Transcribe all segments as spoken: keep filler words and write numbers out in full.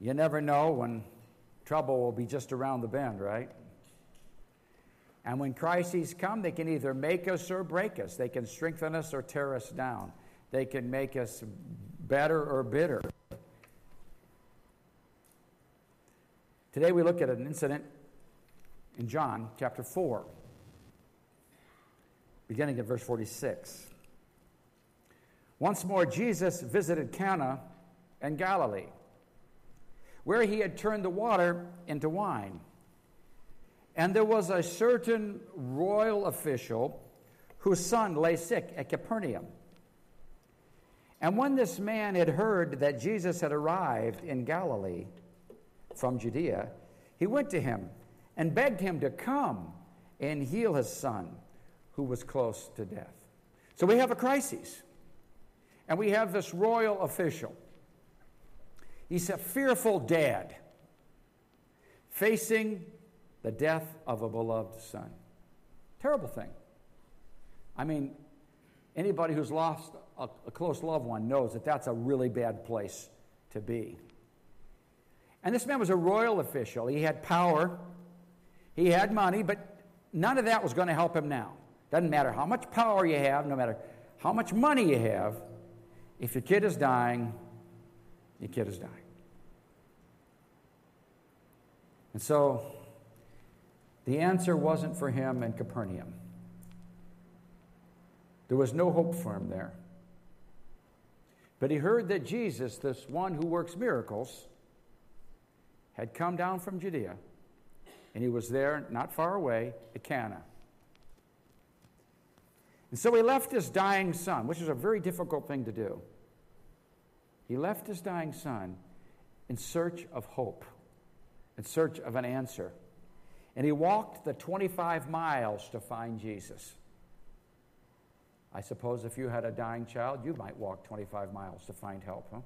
You never know when trouble will be just around the bend, right? And when crises come, they can either make us or break us. They can strengthen us or tear us down. They can make us better or bitter. Today we look at an incident in John chapter four, beginning at verse forty-six. Once more, Jesus visited Cana in Galilee, where he had turned the water into wine. And there was a certain royal official whose son lay sick at Capernaum. And when this man had heard that Jesus had arrived in Galilee from Judea, he went to him and begged him to come and heal his son, who was close to death. So we have a crisis. And we have this royal official. He's a fearful dad facing the death of a beloved son. Terrible thing. I mean, anybody who's lost a, a close loved one knows that that's a really bad place to be. And this man was a royal official. He had power. He had money, but none of that was going to help him now. Doesn't matter how much power you have, no matter how much money you have, if your kid is dying, your kid is dying. And so, the answer wasn't for him in Capernaum. There was no hope for him there. But he heard that Jesus, this one who works miracles, had come down from Judea, and he was there not far away at Cana. And so he left his dying son, which is a very difficult thing to do. He left his dying son in search of hope, in search of an answer. And he walked the twenty-five miles to find Jesus. I suppose if you had a dying child, you might walk twenty-five miles to find help, huh?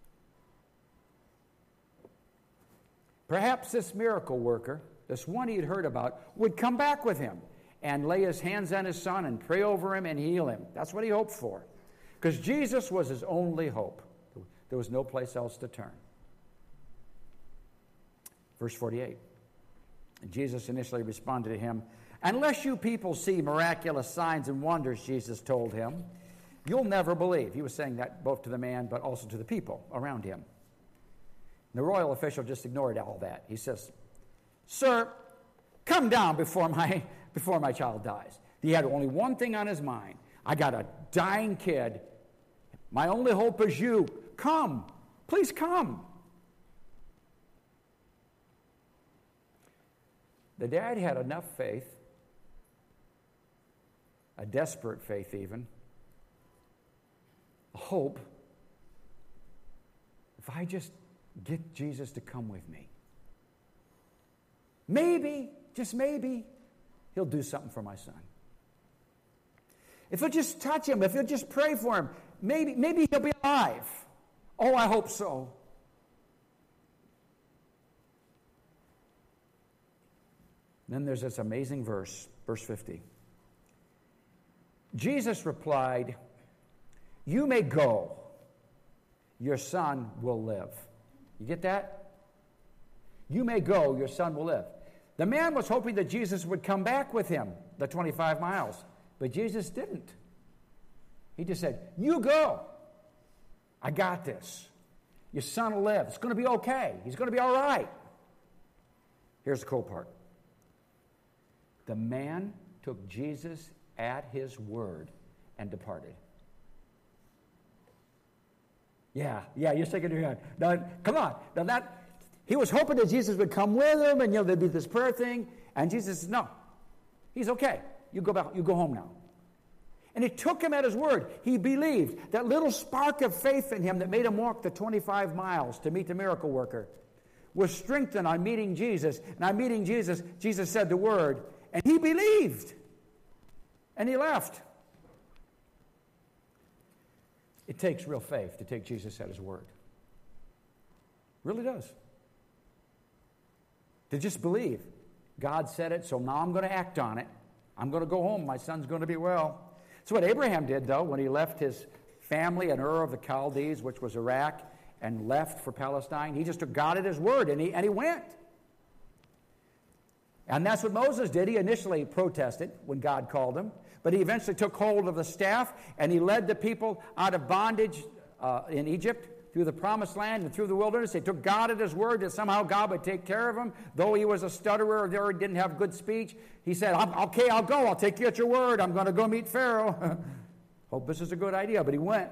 Perhaps this miracle worker, this one he had heard about, would come back with him and lay his hands on his son and pray over him and heal him. That's what he hoped for. Because Jesus was his only hope. There was no place else to turn. Verse forty-eight. Jesus initially responded to him, "Unless you people see miraculous signs and wonders," Jesus told him, "you'll never believe." He was saying that both to the man, but also to the people around him. And the royal official just ignored all that. He says, "Sir, come down before my, before my child dies." He had only one thing on his mind. I got a dying kid. My only hope is you. Come. Please come. The dad had enough faith, a desperate faith even, a hope. If I just get Jesus to come with me, maybe, just maybe, he'll do something for my son. If he'll just touch him, if he'll just pray for him, maybe, maybe he'll be alive. Oh, I hope so. Then there's this amazing verse, verse fifty. Jesus replied, "You may go. Your son will live." You get that? You may go, your son will live. The man was hoping that Jesus would come back with him, the twenty-five miles. But Jesus didn't. He just said, "You go. I got this. Your son will live. It's going to be okay. He's going to be all right." Here's the cool part. The man took Jesus at his word and departed. Yeah, yeah, you're shaking your head. Now, come on. Now that, he was hoping that Jesus would come with him and, you know, there'd be this prayer thing. And Jesus said, "No, he's okay. You go back, you go home now." And it took him at his word. He believed. That little spark of faith in him that made him walk the twenty-five miles to meet the miracle worker was strengthened on meeting Jesus. And on meeting Jesus, Jesus said the word, and he believed. And he left. It takes real faith to take Jesus at his word. It really does. To just believe. God said it, so now I'm going to act on it. I'm going to go home. My son's going to be well. That's what Abraham did, though, when he left his family in Ur of the Chaldees, which was Iraq, and left for Palestine. He just took God at his word, and he, and he went. And that's what Moses did. He initially protested when God called him, but he eventually took hold of the staff, and he led the people out of bondage uh, in Egypt through the promised land and through the wilderness. He took God at his word that somehow God would take care of him. Though he was a stutterer or didn't have good speech, he said, okay, I'll go. I'll take you at your word. I'm going to go meet Pharaoh. Hope this is a good idea, but he went.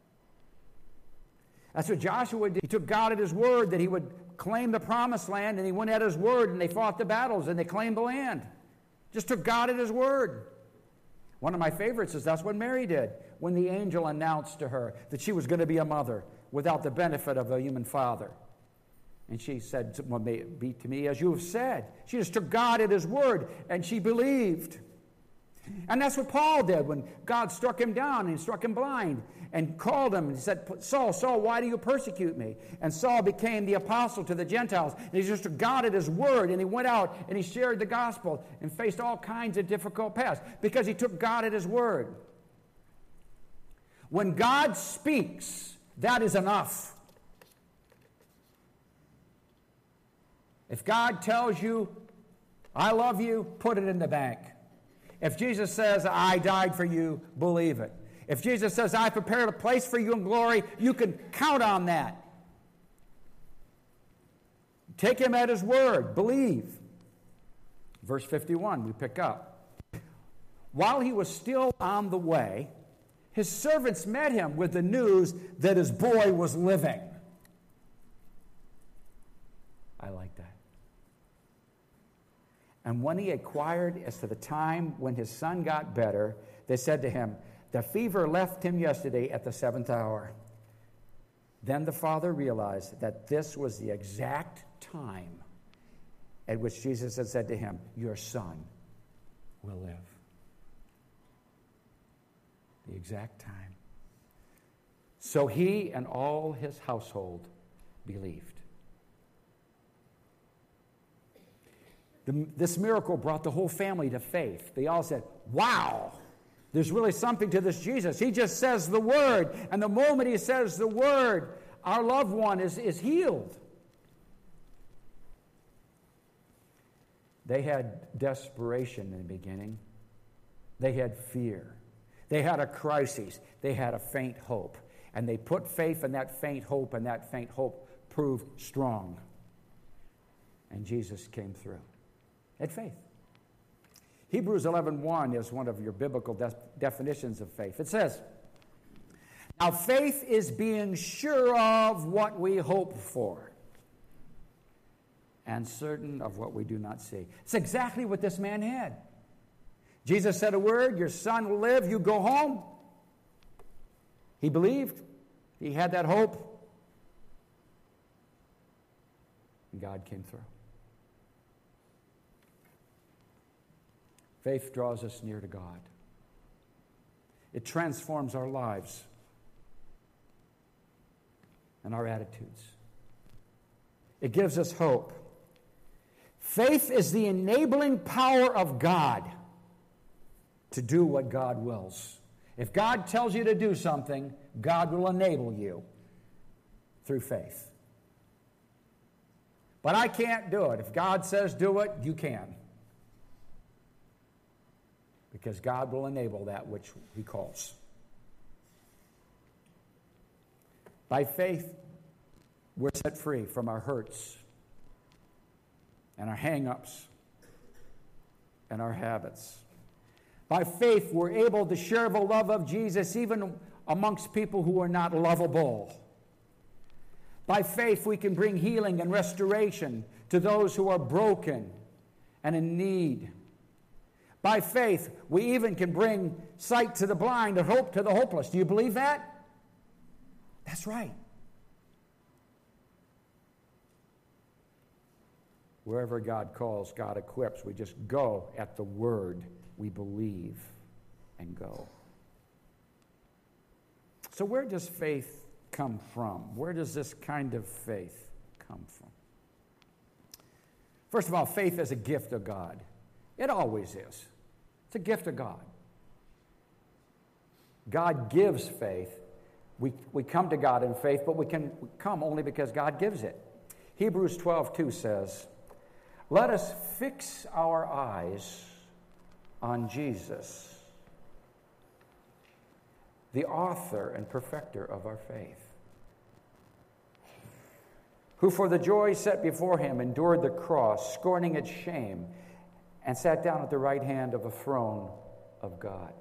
That's what Joshua did. He took God at his word that he would claim the promised land, and he went at his word, and they fought the battles, and they claimed the land. Just took God at his word. One of my favorites is that's what Mary did when the angel announced to her that she was going to be a mother without the benefit of a human father. And she said, well, may it be to me as you have said. She just took God at his word, and she believed. And that's what Paul did when God struck him down and struck him blind and called him and said, Saul, Saul, why do you persecute me? And Saul became the apostle to the Gentiles. And he just took God at his word, and he went out and he shared the gospel and faced all kinds of difficult paths because he took God at his word. When God speaks, that is enough. If God tells you, I love you, put it in the bank. If Jesus says, I died for you, believe it. If Jesus says, I prepared a place for you in glory, you can count on that. Take him at his word. Believe. Verse fifty-one, we pick up. While he was still on the way, his servants met him with the news that his boy was living. I like that. And when he inquired as to the time when his son got better, they said to him, the fever left him yesterday at the seventh hour. Then the father realized that this was the exact time at which Jesus had said to him, your son will live. The exact time. So he and all his household believed. The, this miracle brought the whole family to faith. They all said, wow, there's really something to this Jesus. He just says the word, and the moment he says the word, our loved one is, is healed. They had desperation in the beginning. They had fear. They had a crisis. They had a faint hope. And they put faith in that faint hope, and that faint hope proved strong. And Jesus came through. Had faith. Hebrews eleven one is one of your biblical de- definitions of faith. It says, now faith is being sure of what we hope for and certain of what we do not see. It's exactly what this man had. Jesus said a word, your son will live, you go home. He believed. He had that hope. And God came through. Faith draws us near to God. It transforms our lives and our attitudes. It gives us hope. Faith is the enabling power of God to do what God wills. If God tells you to do something, God will enable you through faith. But I can't do it. If God says do it, you can. Because God will enable that which he calls. By faith, we're set free from our hurts and our hang-ups and our habits. By faith, we're able to share the love of Jesus even amongst people who are not lovable. By faith, we can bring healing and restoration to those who are broken and in need. By faith, we even can bring sight to the blind and hope to the hopeless. Do you believe that? That's right. Wherever God calls, God equips. We just go at the word. We believe and go. So where does faith come from? Where does this kind of faith come from? First of all, faith is a gift of God. It always is. It's a gift of God. God gives faith, We, we come to God in faith, but we can come only because God gives it. Hebrews twelve two says, "Let us fix our eyes on Jesus, the author and perfecter of our faith, who for the joy set before him endured the cross, scorning its shame, and sat down at the right hand of the throne of God."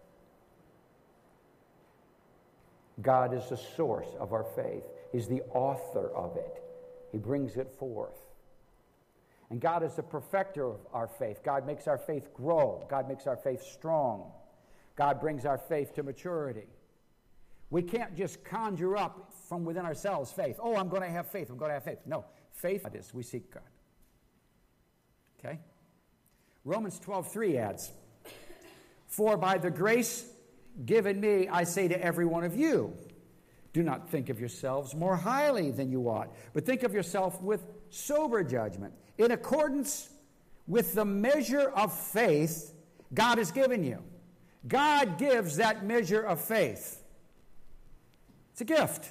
God is the source of our faith. He's the author of it. He brings it forth. And God is the perfecter of our faith. God makes our faith grow. God makes our faith strong. God brings our faith to maturity. We can't just conjure up from within ourselves faith. Oh, I'm going to have faith. I'm going to have faith. No. Faith is we seek God. Okay? Romans twelve three adds, "For by the grace given me, I say to every one of you, do not think of yourselves more highly than you ought, but think of yourself with sober judgment, in accordance with the measure of faith God has given you." God gives that measure of faith. It's a gift.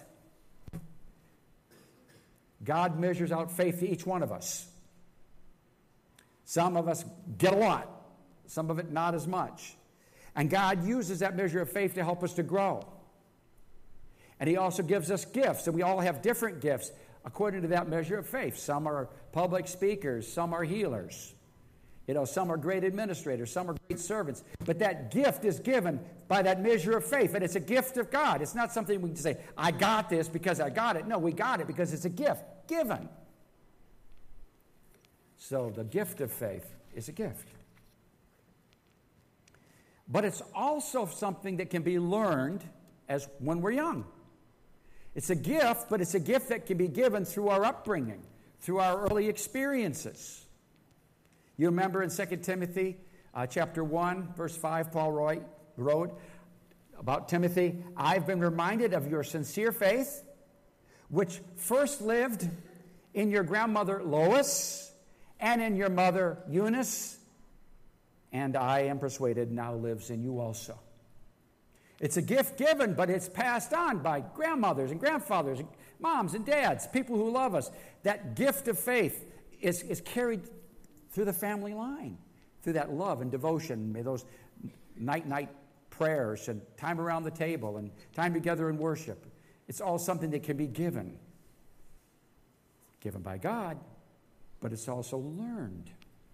God measures out faith to each one of us. Some of us get a lot, some of it not as much. And God uses that measure of faith to help us to grow. And he also gives us gifts, and we all have different gifts according to that measure of faith. Some are public speakers, some are healers. You know, some are great administrators, some are great servants. But that gift is given by that measure of faith, and it's a gift of God. It's not something we can say, I got this because I got it. No, we got it because it's a gift given. So the gift of faith is a gift. But it's also something that can be learned as when we're young. It's a gift, but it's a gift that can be given through our upbringing, through our early experiences. You remember in Second Timothy uh, chapter one, verse five, Paul wrote about Timothy, "I've been reminded of your sincere faith, which first lived in your grandmother Lois and in your mother Eunice, and I am persuaded now lives in you also." It's a gift given, but it's passed on by grandmothers and grandfathers, and moms and dads, people who love us. That gift of faith is, is carried through the family line, through that love and devotion, those night-night prayers and time around the table and time together in worship. It's all something that can be given. Given by God, but it's also learned.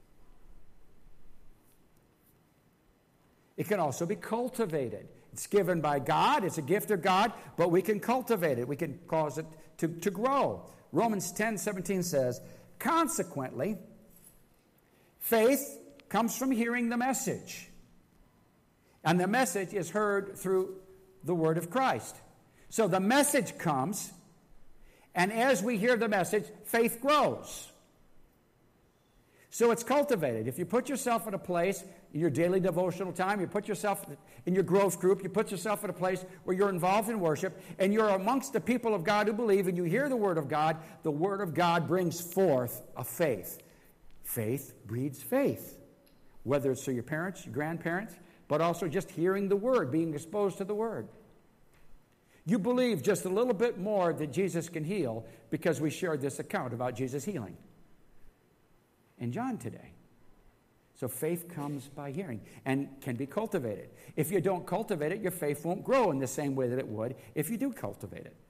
It can also be cultivated. It's given by God. It's a gift of God, but we can cultivate it. We can cause it to, to grow. Romans ten seventeen says, "Consequently, faith comes from hearing the message, and the message is heard through the word of Christ." So the message comes, and as we hear the message, faith grows. So it's cultivated. If you put yourself in a place in your daily devotional time, you put yourself in your growth group, you put yourself in a place where you're involved in worship, and you're amongst the people of God who believe, and you hear the word of God, the word of God brings forth a faith. Faith breeds faith, whether it's through your parents, your grandparents, but also just hearing the word, being exposed to the word. You believe just a little bit more that Jesus can heal because we shared this account about Jesus healing in John today. So faith comes by hearing and can be cultivated. If you don't cultivate it, your faith won't grow in the same way that it would if you do cultivate it.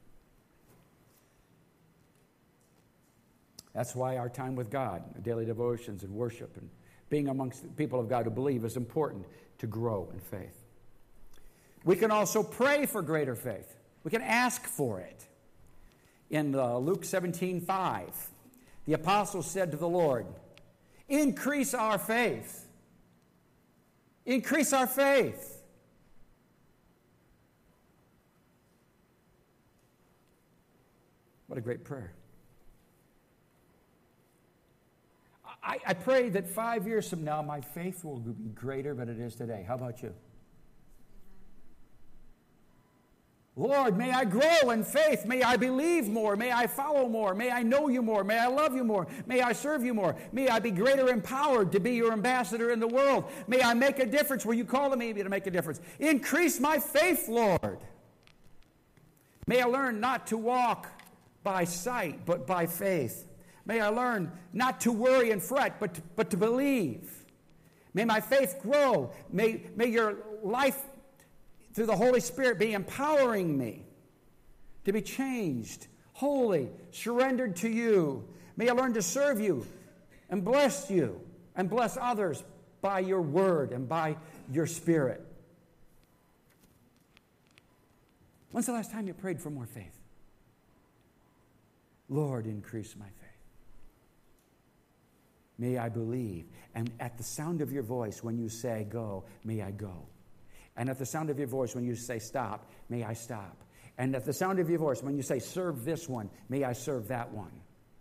That's why our time with God, daily devotions and worship and being amongst the people of God who believe is important to grow in faith. We can also pray for greater faith. We can ask for it. In uh, Luke seventeen five, the apostles said to the Lord, "Increase our faith. Increase our faith." What a great prayer. I, I pray that five years from now, my faith will be greater than it is today. How about you? Lord, may I grow in faith. May I believe more. May I follow more. May I know you more. May I love you more. May I serve you more. May I be greater empowered to be your ambassador in the world. May I make a difference where you call me to make a difference. Increase my faith, Lord. May I learn not to walk by sight, but by faith. May I learn not to worry and fret, but to, but to believe. May my faith grow. May, may your life through the Holy Spirit be empowering me to be changed, holy, surrendered to you. May I learn to serve you and bless you and bless others by your word and by your Spirit. When's the last time you prayed for more faith? Lord, increase my faith. May I believe. And at the sound of your voice, when you say go, may I go. And at the sound of your voice, when you say stop, may I stop. And at the sound of your voice, when you say serve this one, may I serve that one.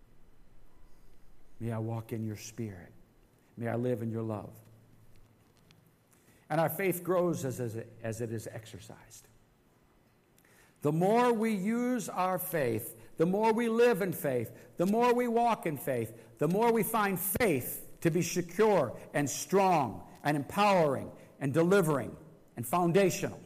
May I walk in your Spirit. May I live in your love. And our faith grows as, as, it, as it is exercised. The more we use our faith, the more we live in faith, the more we walk in faith, the more we find faith to be secure and strong and empowering and delivering and foundational.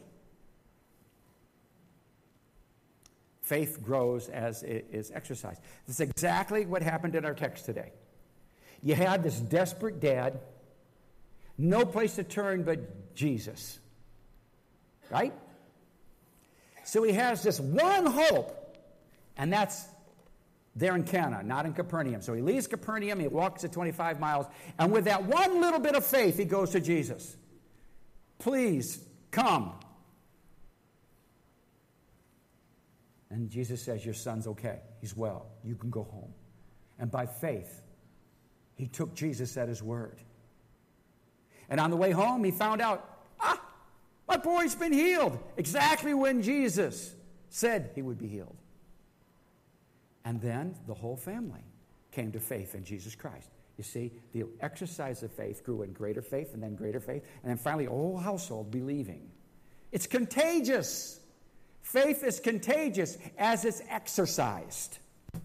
Faith grows as it is exercised. This is exactly what happened in our text today. You had this desperate dad, no place to turn but Jesus. Right? So he has this one hope, and that's there in Cana, not in Capernaum. So he leaves Capernaum, he walks the twenty-five miles, and with that one little bit of faith, he goes to Jesus. Please, come. And Jesus says, your son's okay. He's well. You can go home. And by faith, he took Jesus at his word. And on the way home, he found out, ah, my boy's been healed. Exactly when Jesus said he would be healed. And then the whole family came to faith in Jesus Christ. You see, the exercise of faith grew in greater faith and then greater faith. And then finally, a whole household believing. It's contagious. Faith is contagious as it's exercised.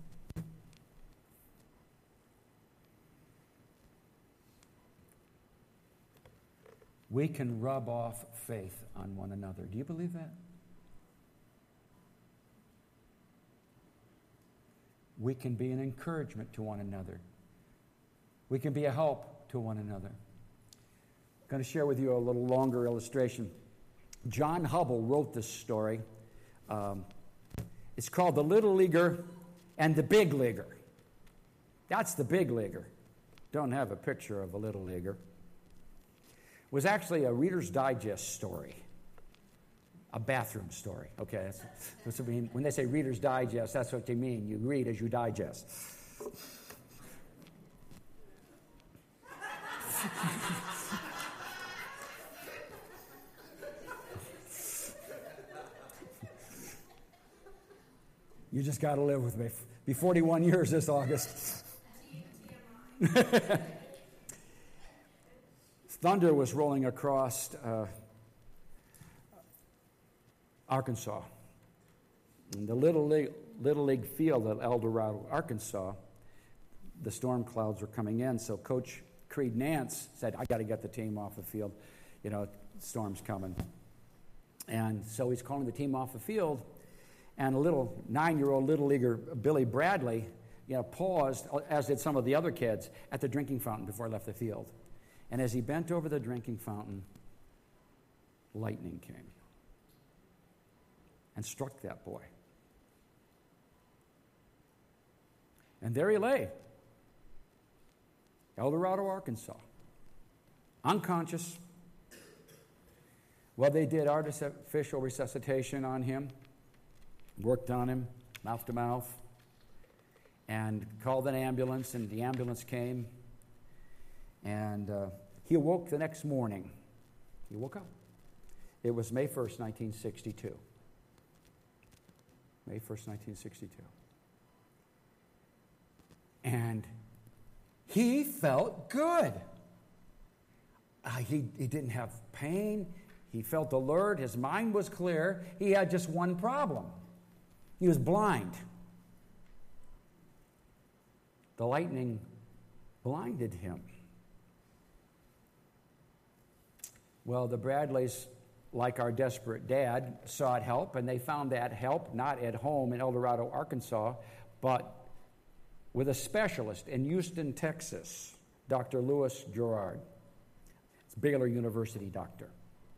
We can rub off faith on one another. Do you believe that? We can be an encouragement to one another. We can be a help to one another. I'm going to share with you a little longer illustration. John Hubble wrote this story. Um, it's called The Little Leaguer and the Big Leaguer. That's the big leaguer. Don't have a picture of a little leaguer. It was actually a Reader's Digest story. A bathroom story. Okay, that's, that's what I mean. When they say Reader's Digest, that's what they mean. You read as you digest. You just got to live with me. Be forty-one years this August. Thunder was rolling across uh, Arkansas. In the Little League, Little League field at El Dorado, Arkansas, the storm clouds were coming in, so Coach Creed Nance said, I got to get the team off the field. You know, storm's coming. And so he's calling the team off the field, and a little nine-year-old Little Leaguer, Billy Bradley, you know, paused, as did some of the other kids, at the drinking fountain before he left the field. And as he bent over the drinking fountain, lightning came and struck that boy. And there he lay, El Dorado, Arkansas, unconscious. Well, they did artificial resuscitation on him, worked on him, mouth to mouth, and called an ambulance, and the ambulance came. And uh, he awoke the next morning. He woke up. It was May first, nineteen sixty-two. May first, nineteen sixty-two. And he felt good. Uh, he, he didn't have pain. He felt alert. His mind was clear. He had just one problem. He was blind. The lightning blinded him. Well, the Bradleys like our desperate dad, sought help, and they found that help not at home in El Dorado, Arkansas, but with a specialist in Houston, Texas, Doctor Louis Gerard. It's Baylor University doctor.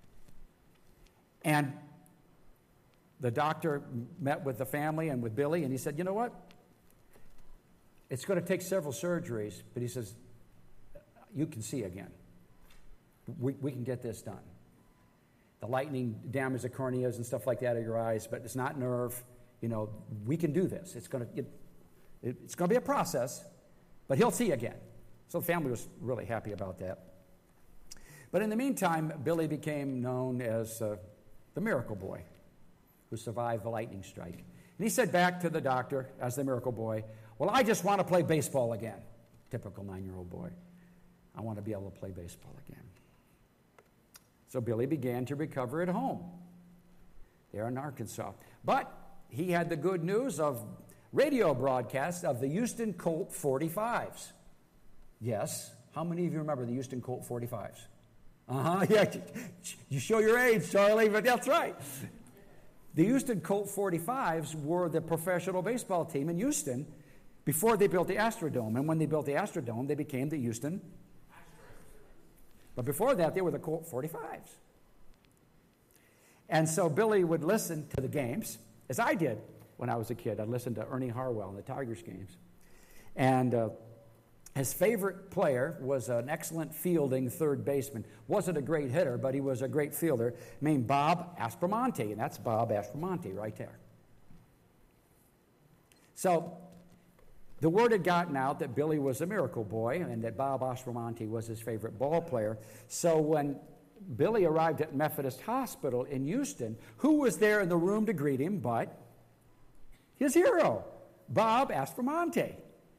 And the doctor met with the family and with Billy, and he said, you know what? It's going to take several surgeries, but he says, you can see again. We, we can get this done. The lightning damaged the corneas and stuff like that of your eyes, but it's not nerve. You know, we can do this. It's going to it, it, it's going to be a process, but he'll see again. So the family was really happy about that. But in the meantime, Billy became known as uh, the Miracle Boy, who survived the lightning strike. And he said back to the doctor as the Miracle Boy, well, I just want to play baseball again. Typical nine-year-old boy. I want to be able to play baseball again. So Billy began to recover at home there in Arkansas. But he had the good news of radio broadcasts of the Houston Colt forty-fives. Yes. How many of you remember the Houston Colt forty-fives? Uh-huh. Yeah. You show your age, Charlie, but that's right. The Houston Colt forty-fives were the professional baseball team in Houston before they built the Astrodome. And when they built the Astrodome, they became the Houston. But before that, they were the Colt forty-fives. And so Billy would listen to the games, as I did when I was a kid. I'd listen to Ernie Harwell in the Tigers games. And uh, his favorite player was an excellent fielding third baseman. Wasn't a great hitter, but he was a great fielder, named Bob Aspromonte. And that's Bob Aspromonte right there. So the word had gotten out that Billy was a miracle boy and that Bob Aspromonte was his favorite ball player. So when Billy arrived at Methodist Hospital in Houston, who was there in the room to greet him but his hero, Bob Aspromonte?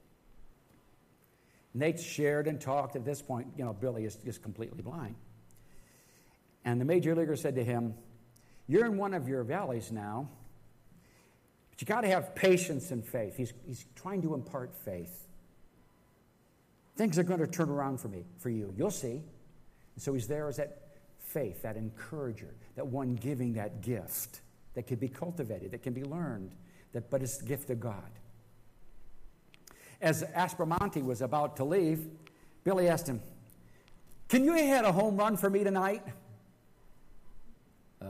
And they shared and talked. At this point, you know, Billy is just completely blind. And the major leaguer said to him, you're in one of your valleys now, but you got to have patience and faith. He's, he's trying to impart faith. Things are going to turn around for me, for you. You'll see. And so he's there as that faith, that encourager, that one giving that gift that can be cultivated, that can be learned, that but it's the gift of God. As Aspromonte was about to leave, Billy asked him, can you hit a home run for me tonight? Uh.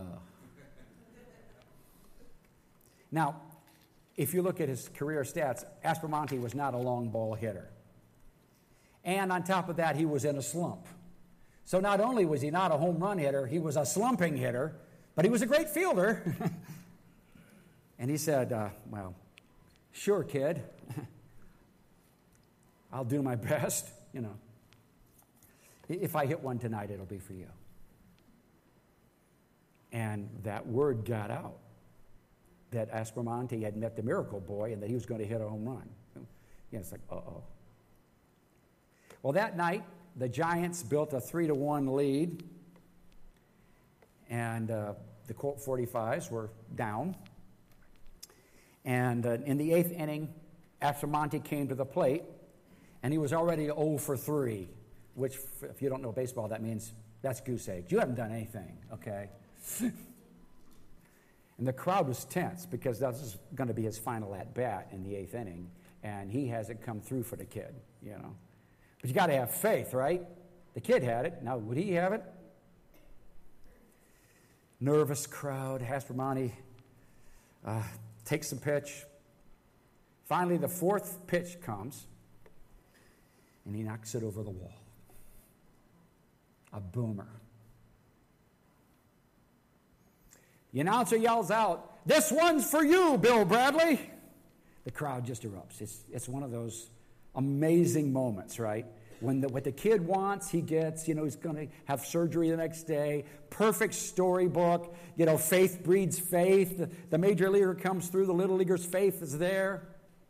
Now, if you look at his career stats, Aspromonte was not a long ball hitter. And on top of that, he was in a slump. So not only was he not a home run hitter, he was a slumping hitter, but he was a great fielder. And he said, uh, well, sure, kid. I'll do my best, you know. If I hit one tonight, it'll be for you. And that word got out that Aspromonte had met the miracle boy and that he was going to hit a home run. You know, it's like, uh-oh. Well, that night, the Giants built a three to one lead, and uh, the Colt forty-fives were down. And uh, in the eighth inning, Aspromonte came to the plate, and he was already oh for three, which, if you don't know baseball, that means that's goose eggs. You haven't done anything, okay? And the crowd was tense because that was going to be his final at-bat in the eighth inning, and he hasn't come through for the kid, you know. But you got to have faith, right? The kid had it. Now, would he have it? Nervous crowd. Aspromonte uh, takes the pitch. Finally, the fourth pitch comes, and he knocks it over the wall. A boomer. The announcer yells out, "This one's for you, Bill Bradley." The crowd just erupts. It's, it's one of those amazing moments, right? When the, what the kid wants, he gets. You know, he's going to have surgery the next day. Perfect storybook. You know, faith breeds faith. The, the major leaguer comes through. The little leaguer's faith is there.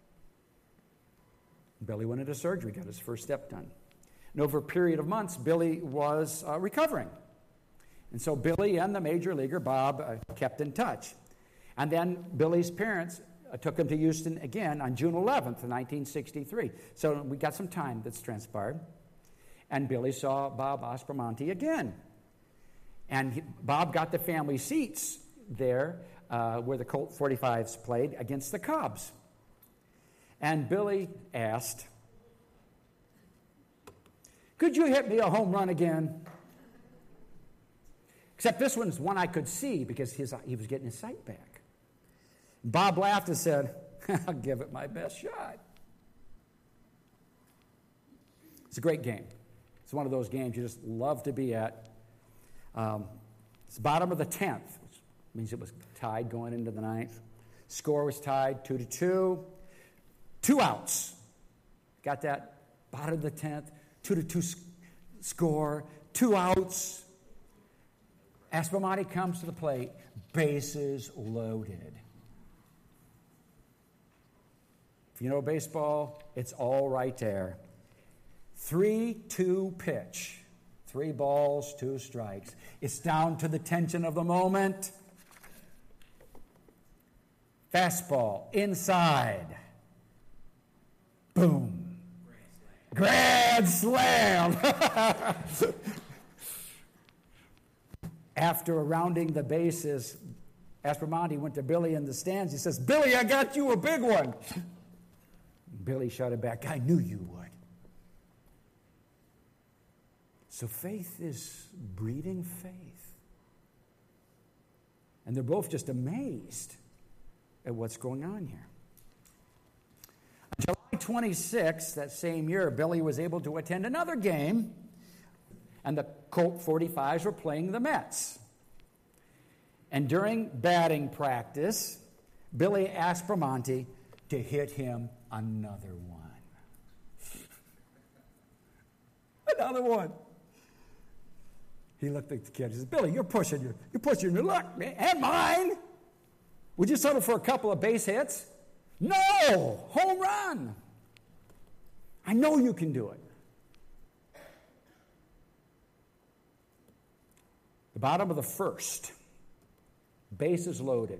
Billy went into surgery, got his first step done. And over a period of months, Billy was uh, recovering. And so Billy and the major leaguer, Bob, uh, kept in touch. And then Billy's parents uh, took him to Houston again on June eleventh, nineteen sixty-three. So we got some time that's transpired. And Billy saw Bob Aspromonte again. And he, Bob got the family seats there uh, where the Colt forty-fives played against the Cubs. And Billy asked, "Could you hit me a home run again?" Except this one's one I could see because his, he was getting his sight back. Bob laughed and said, "I'll give it my best shot." It's a great game. It's one of those games you just love to be at. Um, it's the bottom of the tenth, which means it was tied going into the ninth. Score was tied two to two. Two outs. Got that? Bottom of the tenth, two to two score, two outs. Aspromonte comes to the plate, bases loaded. If you know baseball, it's all right there. three two pitch. Three balls, two strikes. It's down to the tension of the moment. Fastball, inside. Boom. Grand slam. Grand slam. After rounding the bases, Aspromonte went to Billy in the stands. He says, "Billy, I got you a big one." Billy shouted back, "I knew you would." So faith is breeding faith. And they're both just amazed at what's going on here. On July twenty-sixth, that same year, Billy was able to attend another game, and the Colt forty-fives were playing the Mets. And during batting practice, Billy asked Aspromonte to hit him another one. Another one. He looked at the kid. He said, "Billy, you're pushing your, you're pushing your luck, man, and mine. Would you settle for a couple of base hits?" "No, home run. I know you can do it." The bottom of the first, bases loaded.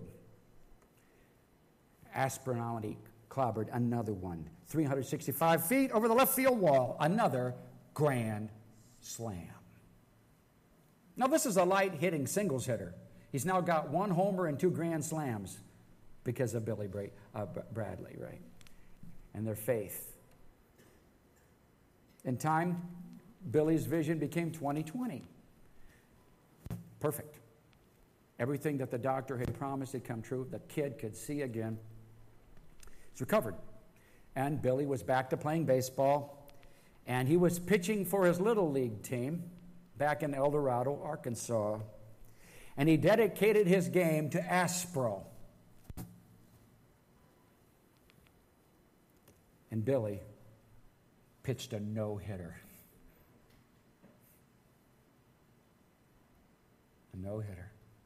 Aspromonte clobbered another one, three hundred sixty-five feet over the left field wall. Another grand slam. Now, this is a light-hitting singles hitter. He's now got one homer and two grand slams because of Billy Bra- uh, Bradley, right? And their faith. In time, Billy's vision became twenty twenty. Perfect. Everything that the doctor had promised had come true. The kid could see again. He's recovered. And Billy was back to playing baseball. And he was pitching for his little league team back in El Dorado, Arkansas. And he dedicated his game to Aspro. And Billy pitched a no-hitter. A no-hitter.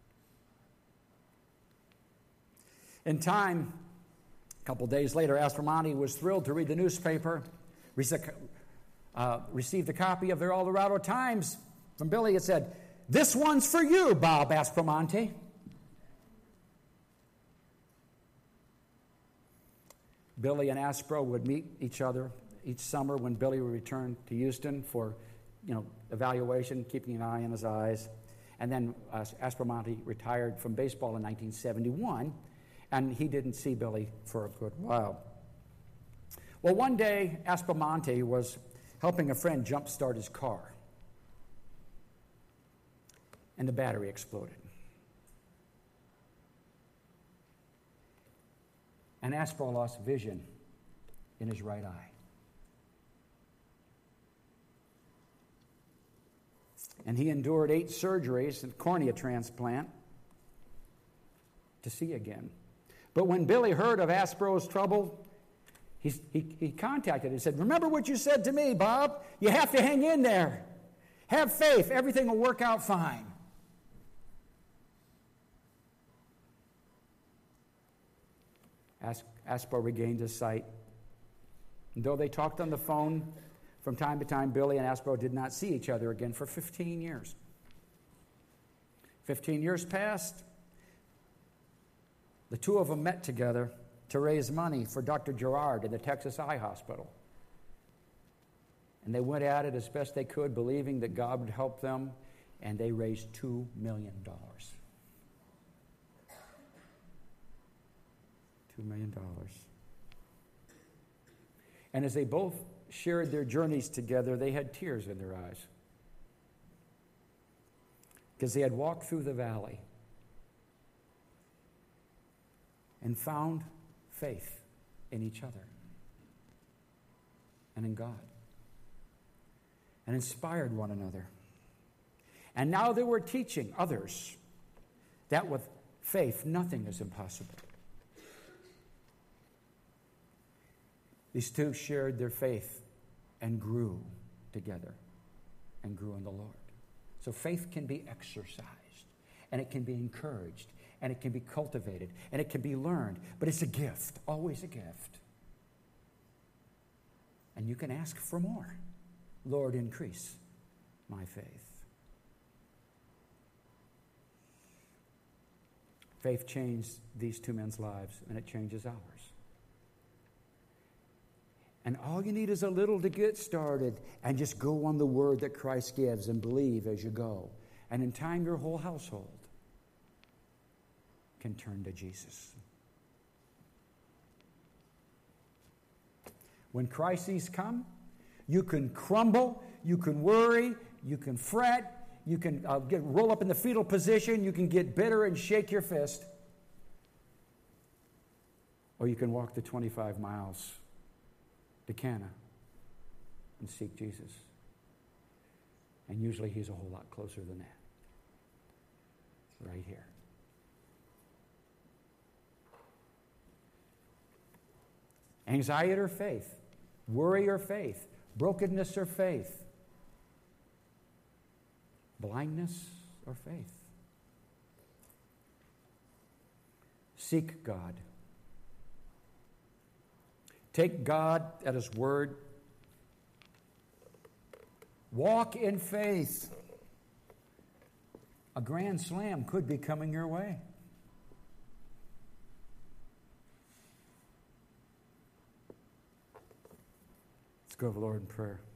In time, a couple days later, Aspromonte was thrilled to read the newspaper, uh, received a copy of the El Dorado Times from Billy. It said, "This one's for you, Bob Aspromonte." Billy and Aspro would meet each other each summer when Billy would return to Houston for, you know, evaluation, keeping an eye on his eyes. And then uh, Aspromonte retired from baseball in nineteen seventy-one, and he didn't see Billy for a good while. Well, one day, Aspromonte was helping a friend jump-start his car, and the battery exploded. And Aspro lost vision in his right eye. And he endured eight surgeries and cornea transplant to see again. But when Billy heard of Aspro's trouble, he, he, he contacted him and said, "Remember what you said to me, Bob? You have to hang in there. Have faith. Everything will work out fine." As, Aspro regained his sight. And though they talked on the phone from time to time, Billy and Aspro did not see each other again for fifteen years. Fifteen years passed. The two of them met together to raise money for Doctor Gerard in the Texas Eye Hospital. And they went at it as best they could, believing that God would help them. and they raised two million dollars. two million dollars. And as they both shared their journeys together, they had tears in their eyes, because they had walked through the valley and found faith in each other and in God, and inspired one another. And now they were teaching others that with faith, nothing is impossible. These two shared their faith and grew together and grew in the Lord. So faith can be exercised, and it can be encouraged, and it can be cultivated, and it can be learned, but it's a gift, always a gift. And you can ask for more. Lord, increase my faith. Faith changed these two men's lives, and it changes ours. And all you need is a little to get started, and just go on the word that Christ gives and believe as you go. And in time, your whole household can turn to Jesus. When crises come, you can crumble, you can worry, you can fret, you can uh, get roll up in the fetal position, you can get bitter and shake your fist. Or you can walk the twenty-five miles to Cana and seek Jesus. And usually he's a whole lot closer than that. Right here. Anxiety or faith? Worry or faith? Brokenness or faith? Blindness or faith? Seek God. Take God at His word. Walk in faith. A grand slam could be coming your way. Let's go to the Lord in prayer.